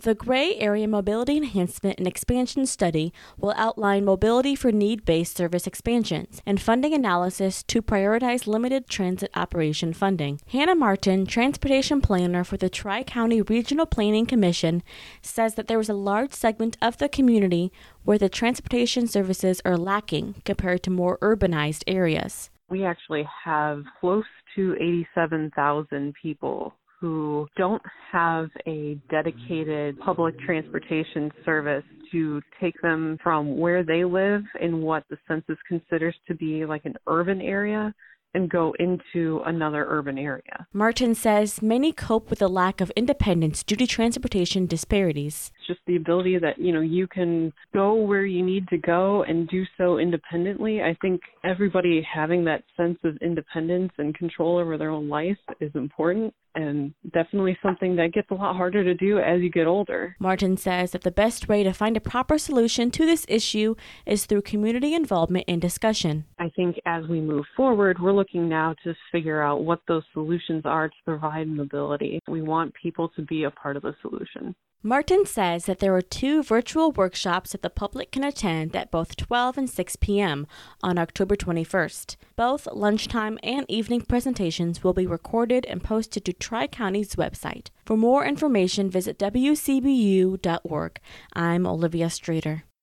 The Gray Area Mobility Enhancement and Expansion Study will outline mobility for need-based service expansions and funding analysis to prioritize limited transit operation funding. Hannah Martin, transportation planner for the Tri-County Regional Planning Commission, says that there is a large segment of the community where the transportation services are lacking compared to more urbanized areas. We actually have close to 87,000 people who don't have a dedicated public transportation service to take them from where they live in what the census considers to be like an urban area and go into another urban area. Martin says many cope with a lack of independence due to transportation disparities. It's just the ability that, you can go where you need to go and do so independently. I think everybody having that sense of independence and control over their own life is important, and definitely something that gets a lot harder to do as you get older. Martin says that the best way to find a proper solution to this issue is through community involvement and discussion. I think as we move forward, we're looking now to figure out what those solutions are to provide mobility. We want people to be a part of the solution. Martin says that there are 2 virtual workshops that the public can attend at both 12 and 6 p.m. on October 21st. Both lunchtime and evening presentations will be recorded and posted to Tri-County's website. For more information, visit wcbu.org. I'm Olivia Strader.